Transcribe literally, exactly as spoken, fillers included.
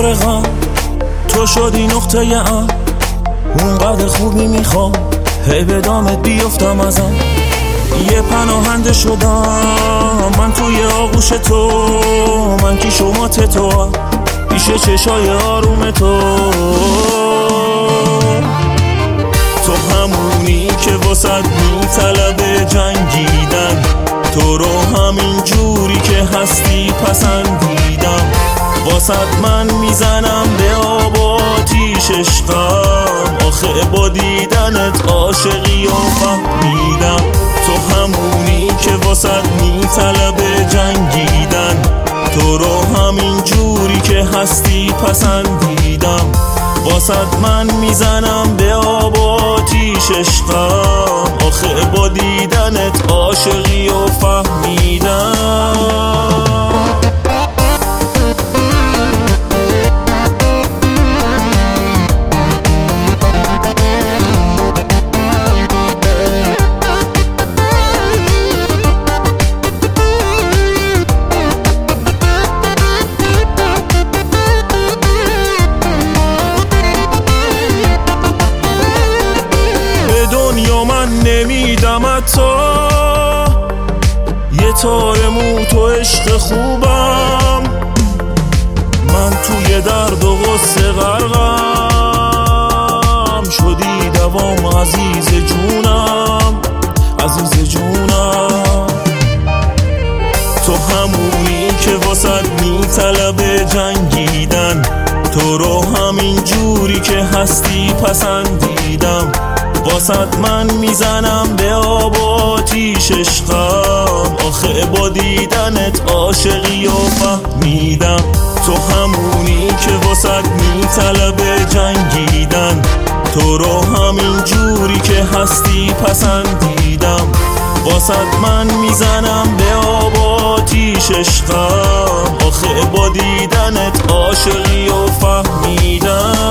غم تو شدی نقطه ام، اونقدر خوبی میخوام هی به دامت بیفتم ازم. یه پناهنده شدم من توی آغوش تو، من کی شما تو پیش چشای آروم تو. تو همونی که واسد میطلبه جنگیدن، تو رو همین جوری که هستی پسندیدم. واسد من میزنم به آب و آتیش عشقم، آخه با دیدنت عاشقی و فهمیدم. تو همونی که واسد میطلبه جنگیدن، تو رو همین جوری که هستی پسندیدم. واسد من میزنم به آب و آتیش عشقم، آخه با دیدنت عاشقی و فهمیدم. دنیا من نمیدم حتی یه تار مو، تو عشق خوبم. من توی درد و غصه غرقم، شدی دوام عزیز جونم، عزیز جونم. تو همونی که واسد میطلبه جنگیدن، تو رو همین جوری که هستی پسندیدم. واسد من میزنم به آب و آتیش عشقم، آخه با دیدنت عاشقی و فهمیدم. تو همونی که واسد میطلبه جنگیدن، تو رو همین جوری که هستی پسندیدم. واسد من میزنم به آب و آتیش عشقم، آخه با دیدنت عاشقی و فهمیدم.